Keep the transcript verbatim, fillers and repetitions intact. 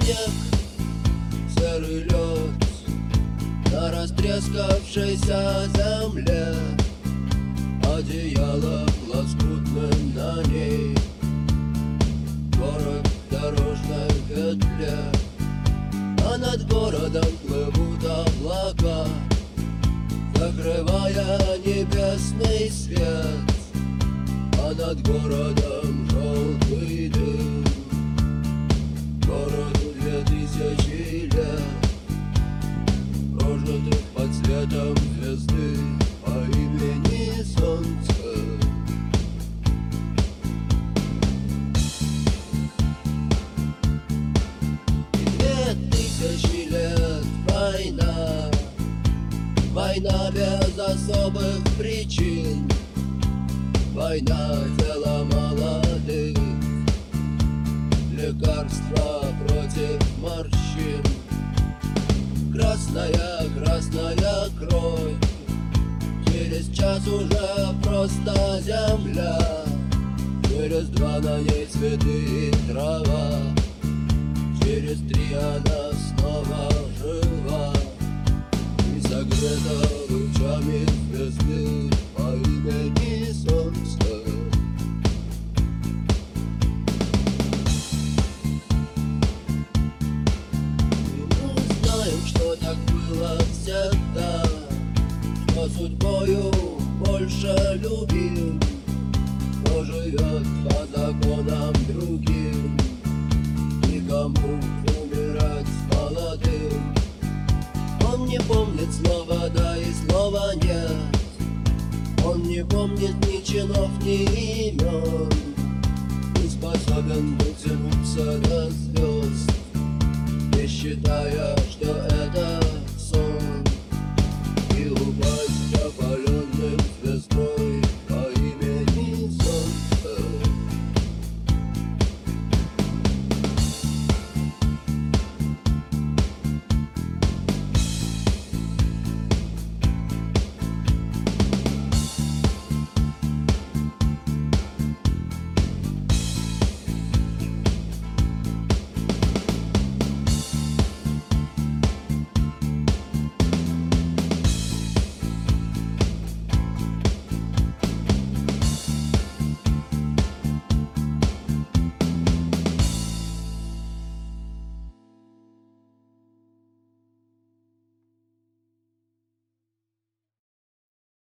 снег, серый лед на растрескавшейся земле, одеяло лоскутным на ней, город в дорожной петле, а над городом плывут облака, закрывая небесный свет, а над городом желтый дым. Городу две тысячи лет, прожитых под светом звезды по имени Солнце. Две тысячи лет война, война без особых причин, война тела молодых, лекарства против морщин. Красная, красная кровь, через час уже просто земля, через два на ней цветы и трава, через три она снова жива и согрета лучами звезды по имени Солнце. Что так было всегда, что судьбою больше любим, кто живет по законам другим, никому умирать молодым. Он не помнит слова да и слова нет, он не помнит ни чинов, ни имен, не способен дотянуться до звезд, не считая, что это